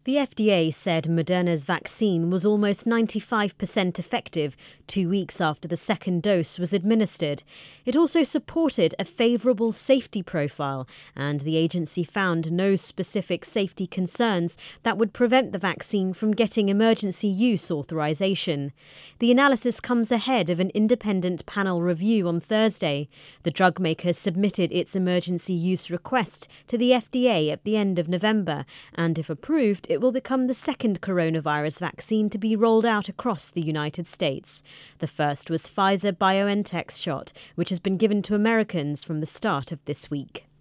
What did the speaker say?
The FDA said Moderna's vaccine was almost 95% effective 2 weeks after the second dose was administered. It also supported a favourable safety profile, and the agency found no specific safety concerns that would prevent the vaccine from getting emergency use authorization. The analysis comes ahead of an independent panel review on Thursday. The drug maker submitted its emergency use request to the FDA at the end of November, and if approved, it will become the second coronavirus vaccine to be rolled out across the United States. The first was Pfizer-BioNTech's shot, which has been given to Americans from the start of this week.